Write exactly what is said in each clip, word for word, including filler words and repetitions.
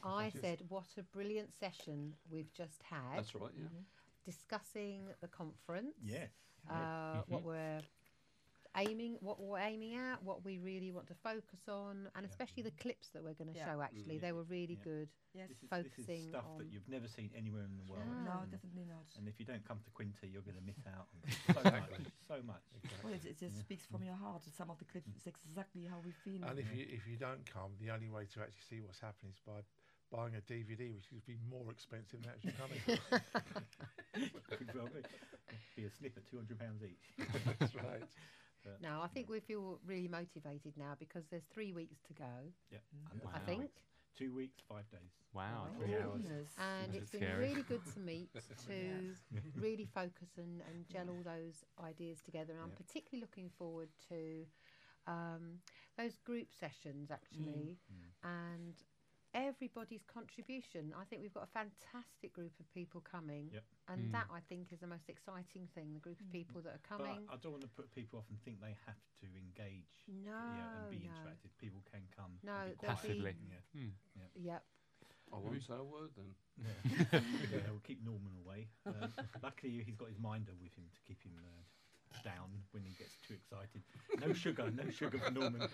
I Just- said, what a brilliant session we've just had, That's right, yeah. discussing the conference. Yes. Uh, What we're aiming, what we're aiming at, what we really want to focus on, and Yeah. especially the clips that we're going to Yeah. show. Actually, Mm. they were really Yeah. good. Yes. This is, this Focusing is stuff on- that you've never seen anywhere in the world. Yeah. No, Mm. definitely not. And if you don't come to Quinta, you're going to miss out on so much. So much. Well, it, it just Yeah. speaks from your heart. Some of the clips is exactly how we feel. And if Yeah. you if you don't come, the only way to actually see what's happening is by buying a D V D, which would be more expensive than actually coming. Could well be. Be a slip at two hundred pounds each. That's right. But, No, I think we feel really motivated now because there's three weeks to go. yeah. Mm. I Wow. think, Two weeks, five days. Wow, Oh, three hours. goodness. and Is it it's been scary? really good to meet to really focus and, and gel all those ideas together. And I'm Yeah. particularly looking forward to um, those group sessions actually, Mm. and everybody's contribution. I think we've got a fantastic group of people coming, Yep. and Mm. that I think is the most exciting thing. The group of people that are But coming. I, I don't want to put people off and think they have to engage No, yeah, and be no. interactive. People can come. No, and be there'll quiet. be- Passively. Yeah. Hmm. Yep. I won't say a word then. Yeah. Yeah, we'll keep Norman away. Uh, luckily, he's got his minder with him to keep him uh, down when he gets too excited. No sugar, no sugar for Norman.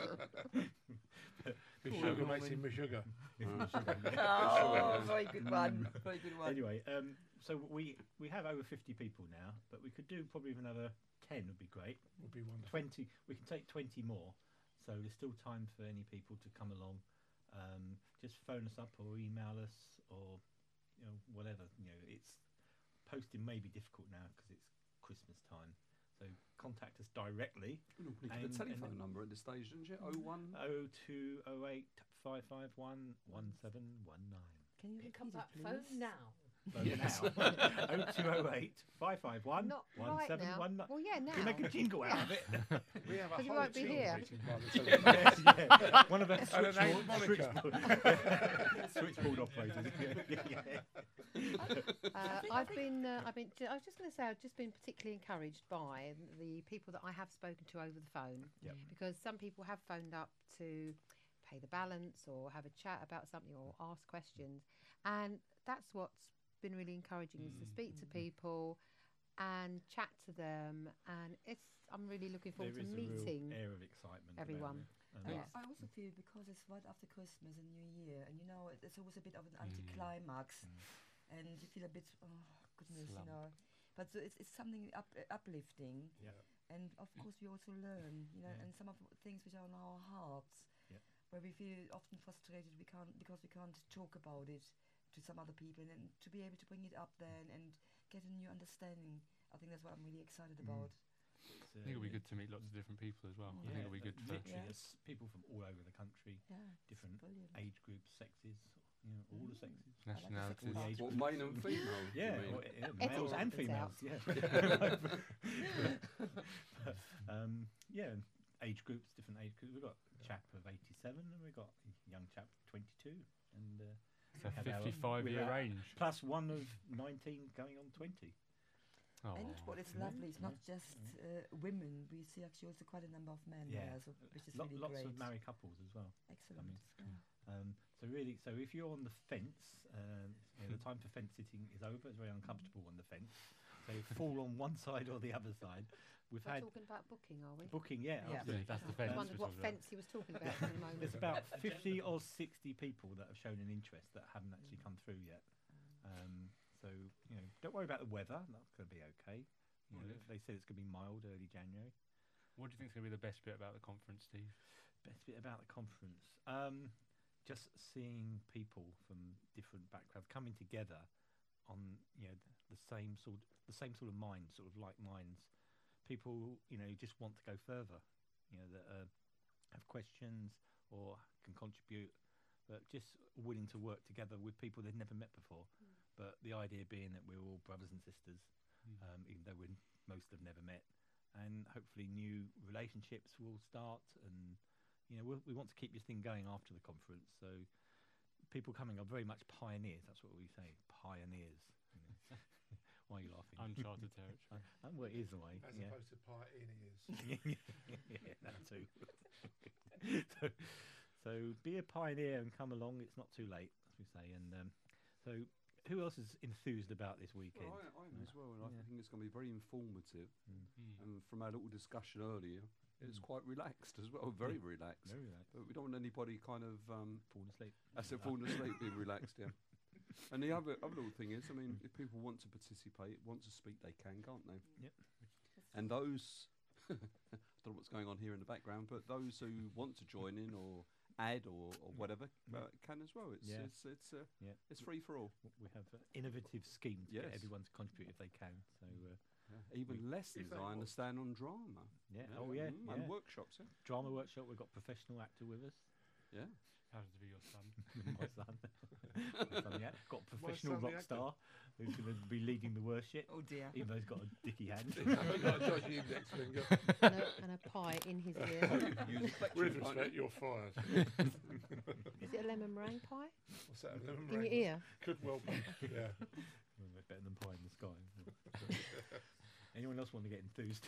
The Poor sugar Norman. makes him a sugar. No sugar, yeah. Oh, very good one. Very good one. Anyway, um, so we we have over fifty people now, but we could do probably another ten would be great. Would be wonderful. twenty, we can take twenty more, so there's still time for any people to come along. Um, just phone us up or email us or you know whatever. You know, it's posting may be difficult now because it's Christmas time, so contact us directly. You need And- a and- telephone number at this stage, don't you? Oh one. oh two oh eight five five one one seven one nine. Can you Pick repeat up it, that please? phone now. Yes. oh two oh eight five five one Not one right seven now. one nine. Well, yeah, now. We make a jingle out of it. We have a Because you whole won't be team here. waiting by the telephone. Yes, yeah. One of the And switchboard, her name's Monica. switchboard, switchboard operators. Yeah, yeah. Uh, I've been, uh, I've been. I was just going to say, I've just been particularly encouraged by the people that I have spoken to over the phone, Yep. because some people have phoned up to pay the balance or have a chat about something or ask questions, and that's what's been really encouraging is to speak to people and chat to them, and it's. I'm really looking forward There to is a real meeting. air of excitement. about everyone. it, and Yeah. that's- I also feel because it's right after Christmas and New Year, and you know, it- it's always a bit of an anticlimax, and you feel a bit, oh goodness, Slump. you know. But so it's, it's something up, uh, uplifting, Yeah. and of course we also learn, you know, Yeah. and some of the things which are on our hearts, Yeah. where we feel often frustrated we can't because we can't talk about it to some other people, and then to be able to bring it up then and get a new understanding. I think that's what I'm really excited Mm. about. it's, I think it'll be uh, good to meet lots of different people as well. I Yeah, think it'll be good for. literally, Yeah. there's people from all over the country, Yeah, it's different brilliant. age groups, sexes, you know, all the Mm. sexes. I like the Nationalities. second All the part. age What, groups. male and female? you Yeah, mean? or, yeah, It's males all and happens females. out. Yeah. um, yeah, and age groups, different age groups. We've got a chap of eighty-seven, and we've got a young chap of twenty-two, and uh, It's a we had our- fifty-five we year had- range. plus one of nineteen going on twenty. Oh, And what is Yeah. lovely, it's not just uh, women. We see actually also quite a number of men Yeah. there, so, which is Lo- really lots great. of married couples as well. Excellent. coming. Yeah. Um, so really, so if you're on the fence, uh, you know, the time for fence sitting is over. It's very uncomfortable on the fence. So fall on one side or the other side. We've We're had talking about booking, are we? booking, yeah. Yeah. absolutely. That's the I fence. wondered we're what talking about. fence he was talking about for the moment. There's about fifty or sixty people that have shown an interest that haven't actually come through yet. Um, so you know, don't worry about the weather. That's going to be okay. You know, Brilliant. they said it's going to be mild early January. What do you think is going to be the best bit about the conference, Steve? Best bit about the conference, um, just seeing people from different backgrounds coming together on you know the same sort, the same sort of minds, sort of like minds. People, you know, just want to go further. You know, that uh, have questions or can contribute, but just willing to work together with people they've never met before. But the idea being that we're all brothers and sisters, um, even though we most have never met, and hopefully new relationships will start. And you know, we'll, we want to keep this thing going after the conference. So people coming are very much pioneers. That's what we say, pioneers. You know. Why are you laughing? Uncharted territory. Uh, well, it is a way. As yeah. opposed to pie in ears. yeah, that too. so, So be a pioneer and come along. It's not too late, as we say. And um, so, who else is enthused about this weekend? Well, I, I am Yeah. as well, and I Yeah. think it's going to be very informative. Mm. Mm. And from our little discussion earlier, it's Mm. quite relaxed as well, very relaxed. Very relaxed. But we don't want anybody kind of um, Falling asleep. as if falling asleep being relaxed. Yeah. And the other other little thing is, I mean, if people want to participate, want to speak, they can, can't they? Yep. And those, I don't know what's going on here in the background, but those who want to join in or add or, or whatever uh, can as well. It's Yeah. it's it's uh, Yeah. it's free for all. W- We have an innovative scheme to get Yes. everyone to contribute if they can. So uh, Yeah. Even We- lessons, they I want. understand, on drama. yeah. Oh yeah. mm, yeah. And workshops. Yeah. Drama workshop. We've got professional actor with us. Yeah. Happens to be your son. My son. My son, yeah. Got a professional son, the rock actor. star who's going to be leading the worship, Oh dear. even though he's got a dicky hand. I've got a dodgy index finger. and, a, and a pie in his ear. Use flexion, With can't respect, you? you're fired. Is it a lemon meringue pie What's that? a lemon in your meringue? ear? Could well be. Yeah. Well, they're better than pie in the sky. Anyone else want to get enthused?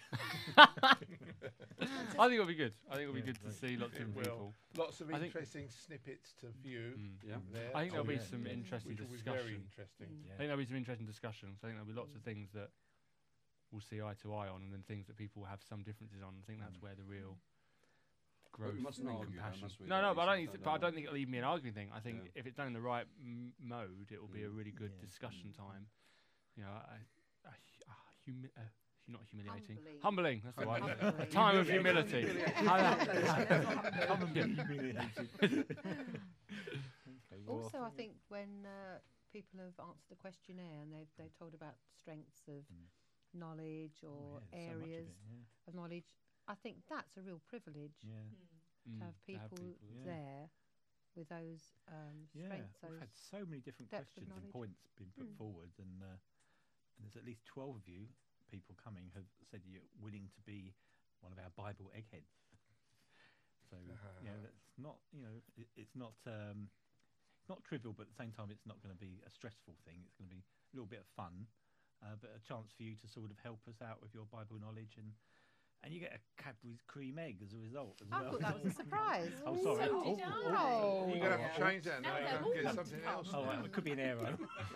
I think it'll be good. I think it'll be Yeah, good to right. see lots of It different will. people. Lots of I think- interesting snippets to view Mm. Yeah. there. I think there'll Oh, be yeah, some yeah. interesting which will be very discussion. interesting. Mm. Yeah. I think there'll be some interesting discussions. I think there'll be lots of things that we'll see eye to eye on, and then things that people have some differences on. I think that's Mm. where the real But growth we mustn't and argue, though, compassion. must we? No, no, Like but I you don't. said, Think, no, but I no. don't think it'll even be an arguing thing. I think Yeah. if it's done in the right m- mode, it will be a Mm. really good Yeah. discussion time. You know, a, a, hu- a humi- uh, not humiliating, Humbling. humbling. That's the one. Humbling. A time of humility. Humiliating. How- Come and be humiliated. Okay, well, Also, I think when uh, people have answered the questionnaire and they've they've told about strengths of Mm. knowledge oh, or yeah, so much of areas it, yeah. of knowledge, I think that's a real privilege Yeah. Mm, to have people, yeah. there with those um, Yeah, strengths. we've Those had so many different depth of questions and knowledge. points being put Mm. forward, and, uh, and there's at least twelve of you people coming have said you're willing to be one of our Bible eggheads. So yeah, that's not you know it, it's not um, it's not trivial, but at the same time it's not going to be a stressful thing. It's going to be a little bit of fun, uh, but a chance for you to sort of help us out with your Bible knowledge, and and you get a Cadbury's cream egg as a result as I well. thought that was a surprise. Oh, sorry. So Oh, did oh, I. oh. You're going to Yeah. have to change that now. Now You're they're going all to get going to something come. else. Oh, well, it could be an arrow.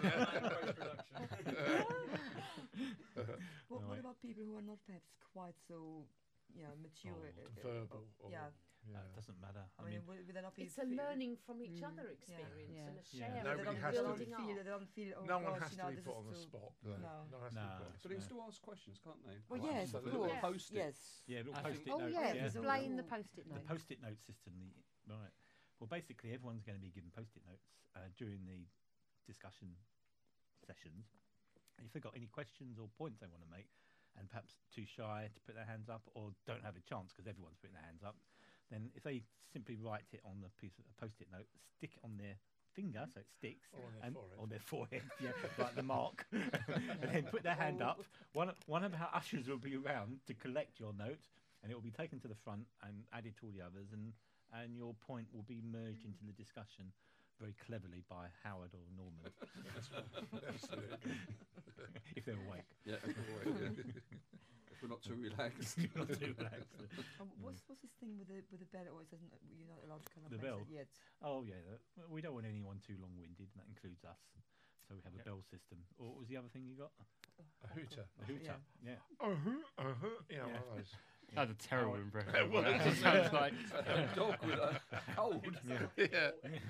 What, No, what I- about people who are not perhaps quite so, you know, mature? Or uh, uh, verbal. uh, or- yeah. yeah. That doesn't matter. I mean, would, would they not be It's a feel- learning from each Mm, other yeah. experience Yeah. and a Yeah. sharing Nobody they and don't, has they to don't building feel, up. they don't feel, oh No gosh, one has you to know, be this put is on the too- spot. No. No one has to No. be put on the But they can spot. still ask questions, can't they? Well, Oh, yes, of absolutely. course. Post it. Yes. Yeah, little I think- post-it Oh notes. yeah, yeah. yeah. explain the Cool. post-it The note. post-it note system. The, right. Well, basically, everyone's going to be given post-it notes uh, during the discussion sessions. And if they've got any questions or points they want to make, and perhaps too shy to put their hands up, or don't have a chance because everyone's putting their hands up, then if they simply write it on the piece of a post-it note, stick it on their finger so it sticks, Or on their and forehead. on their forehead, yeah, like the mark, and then put their hand up. One one of our ushers will be around to collect your note, and it will be taken to the front and added to all the others, and and your point will be merged into the discussion very cleverly by Howard or Norman, Absolutely. if they're awake. Yeah. If we're not too relaxed. Not too relaxed. Um, what's what's this thing with the with the bell? Or it doesn't you're not allowed to kind of The mention bell? it yet? Oh yeah, the, well, we don't want anyone too long-winded, and that includes us. So we have a bell system. Or what was the other thing you got? A hooter. A hooter. Yeah. Uh-huh, uh-huh. Yeah, Yeah. one of those. That's a terrible Howard- impression. It was. That sounds like A dog with a cold. Yeah,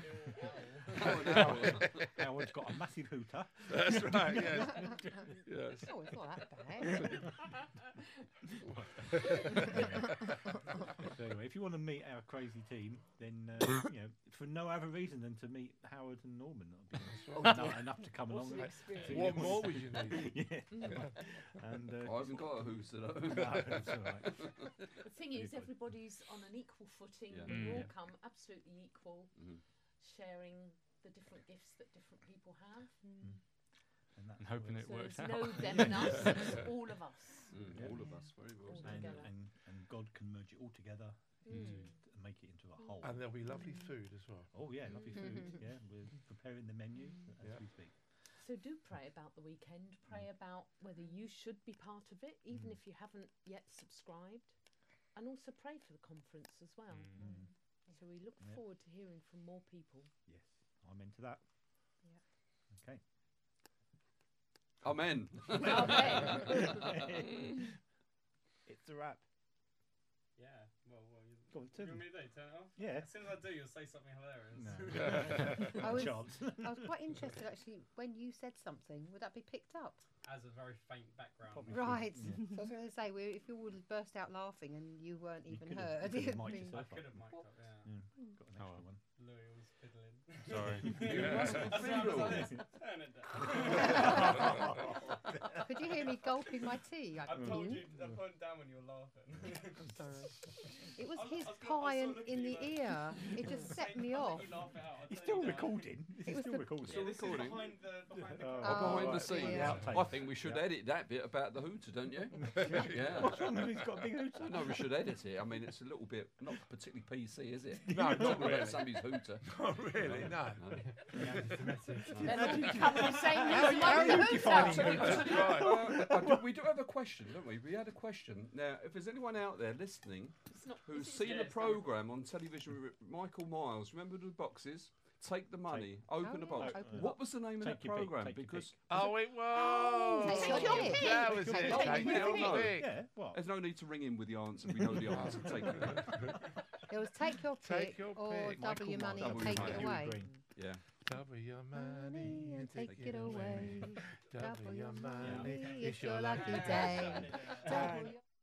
Howard's got a massive hooter. that's right. Yes. Yes. Oh, it's not that bad. So anyway, if you want to meet our crazy team, then uh, you know, for no other reason than to meet Howard and Norman, that'll be enough, enough to come What's along. an and- experience? What more would you need? yeah. And uh, I haven't got a hooter though. no, that's all right. The thing is, Anybody. everybody's on an equal footing. Yeah. We Mm. all Yeah. come absolutely equal, Mhm. sharing the different gifts that different people have. And, that's And hoping all it So works it's out. no them and us, it's all of us. Mm, Yeah. All of us, very well All said. and, together. and, and God can merge it all together Mm. to, to make it into a whole. And there'll be lovely food as well. Oh yeah, lovely food. Yeah, we're preparing the menu as Yeah. we speak. So do pray about the weekend. Pray about whether you should be part of it, even Mm. if you haven't yet subscribed, and also pray for the conference as well. Mm. So we look Yeah. forward to hearing from more people. Yes, I'm into that. Yeah. Okay. Amen. It's a wrap. Yeah. Well, well you, Go on, you turn want them. me to do? Turn it off? Yeah. As soon as I do, you'll say something hilarious. No. I was, Chance. I was quite interested actually when you said something. Would that be picked up? As a very faint background. Probably. Right. Yeah. So I was going to say, we, if you would burst out laughing and you weren't You even could've- heard, you could've I mic'd mean- I yourself could have up. mic'd up, yeah. Yeah. Got an Oh, extra well. one. Louis was fiddling. Sorry. That's That's what why I was fiddle. like this. Turn it down. Could you hear me gulping my tea? Like, I told mm. you, I put it down when you were laughing. I'm sorry. It was I was- his I was gonna- I pie was in, sort of in the looking at ear. It just set I'll me let off. you laugh it out, I'll It's turn still you down. recording. This It is was still the- recording. Yeah, this is recording. behind the, behind the Oh, camera. Oh, behind the right, scenes. yeah. Outtakes. I think we should Yeah. edit that bit about the hooter, don't you? Yeah. What's wrong with him? He's got a big hooter. No, we should edit it. I mean, it's a little bit not particularly P C, is it? No, not Talking really. about somebody's hooter. Not really, no. Then all becoming the same How- as how are you my defining hooter. hooter? Uh, I do- we do have a question, don't we? We had a question. Now, if there's anyone out there listening It's not. who's is it- seen Yeah, the it's not- programme on television with Michael Miles, remember the boxes? Take the money, open Oh, the yeah. box. Open What was the name Take of that your pick, programme? take your Because Oh, it was. Take your pick. That was Take it. your Take pick. your No. pick. Yeah, what? there's no need to ring in with the answer. We know the answer. Take your pick. It was take your Take pick your or pick. double Michael your money Miles. and Double take your it money. away. Green. Yeah. Double your money and take it away. Double your money. money. It's your lucky lucky day. day. Double your